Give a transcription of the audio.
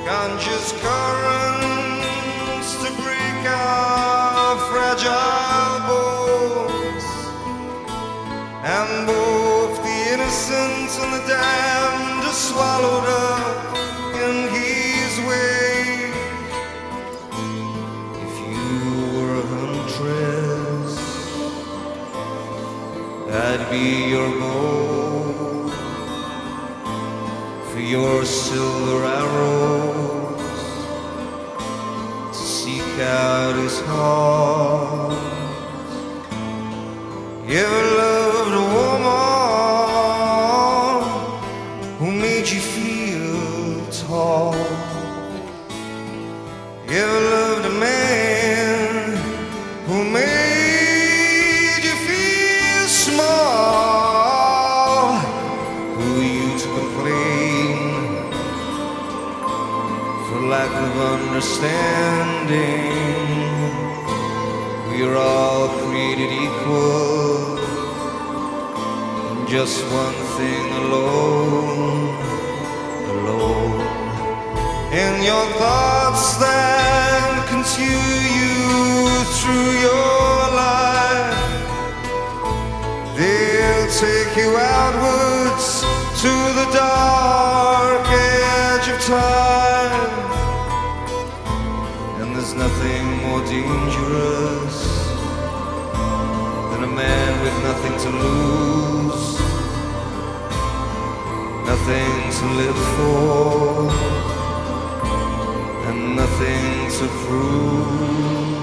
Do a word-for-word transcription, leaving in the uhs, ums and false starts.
Ganges currents to break our fragile bones, and both the innocent and the damned are swallowed up in his wake. If you were a huntress, I'd be your bow for your silver arrows to seek out his heart. You ever loved a woman who made you feel tall? You ever loved a man who made you feel small? Who are you to complain for lack of understanding? We are all created equal, just one thing alone, alone. In your thoughts that continue you through your life, they'll take you outwards to the dark edge of time. And there's nothing more dangerous than a man with nothing to lose, nothing to live for, and nothing to prove.